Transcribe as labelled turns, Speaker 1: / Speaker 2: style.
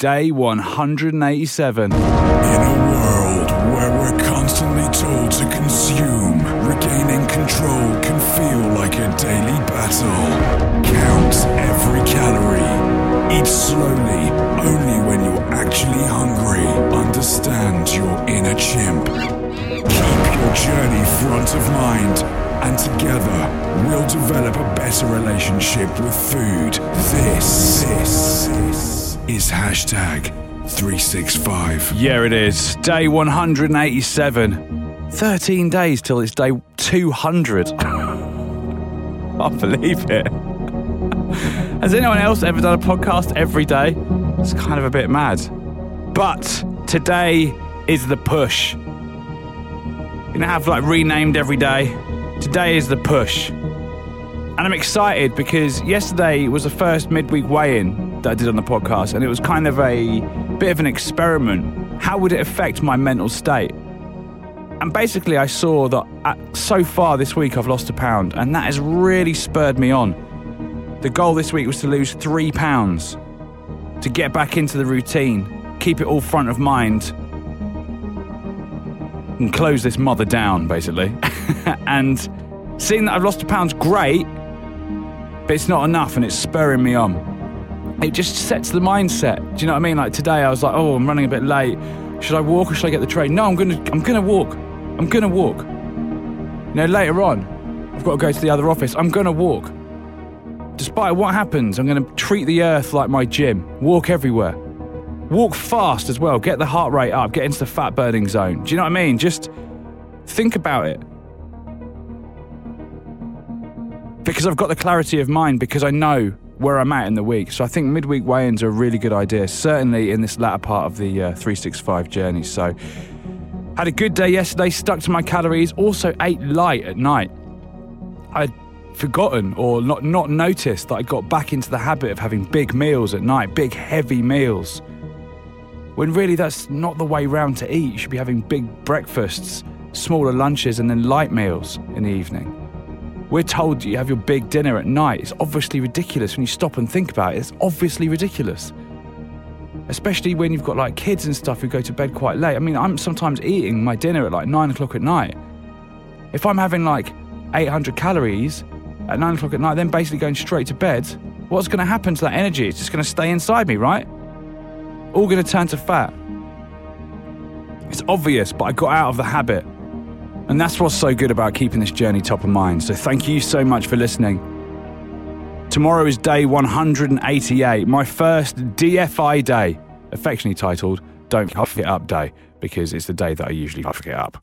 Speaker 1: day 187.
Speaker 2: In a world where we're constantly told to consume, regaining control can feel like a daily battle. Count every calorie. Eat slowly, only when you're actually hungry. Understand your inner chimp. Keep your journey front of mind, and together we'll develop a better relationship with food. This is hashtag 365.
Speaker 1: Yeah, it is. Day 187. 13 days till it's day 200. Can't believe it. Has anyone else ever done a podcast every day? It's kind of a bit mad. But today is the push. You know, have like renamed every day. Today is the push. And I'm excited because yesterday was the first midweek weigh-in that I did on the podcast, and it was kind of a bit of an experiment. How would it affect my mental state? And basically I saw that so far this week I've lost 1 pound, and that has really spurred me on. The goal this week was to lose 3 pounds, to get back into the routine, keep it all front of mind, and close this mother down, basically. And seeing that I've lost 1 pound's great, but it's not enough, and it's spurring me on. It just sets the mindset. Do you know what I mean? Like today I was like, oh, I'm running a bit late. Should I walk or should I get the train? No, I'm gonna walk. I'm gonna walk. You know, later on, I've got to go to the other office. I'm gonna walk. Despite what happens, I'm gonna treat the earth like my gym. Walk everywhere. Walk fast as well. Get the heart rate up. Get into the fat burning zone. Do you know what I mean? Just think about it. Because I've got the clarity of mind, because I know where I'm at in the week. So I think midweek weigh-ins are a really good idea, certainly in this latter part of the 365 journey. So had a good day yesterday, stuck to my calories, also ate light at night. I'd forgotten or not noticed that I got back into the habit of having big meals at night, big heavy meals, when really that's not the way round to eat. You should be having big breakfasts, smaller lunches, and then light meals in the evening. We're told you have your big dinner at night. It's obviously ridiculous when you stop and think about it. It's obviously ridiculous. Especially when you've got like kids and stuff who go to bed quite late. I mean, I'm sometimes eating my dinner at like 9 o'clock at night. If I'm having like 800 calories at 9 o'clock at night, then basically going straight to bed, what's going to happen to that energy? It's just going to stay inside me, right? All going to turn to fat. It's obvious, but I got out of the habit. And that's what's so good about keeping this journey top of mind. So thank you so much for listening. Tomorrow is day 188, my first DFI day, affectionately titled Don't Fuck It Up Day, because it's the day that I usually fuck it up.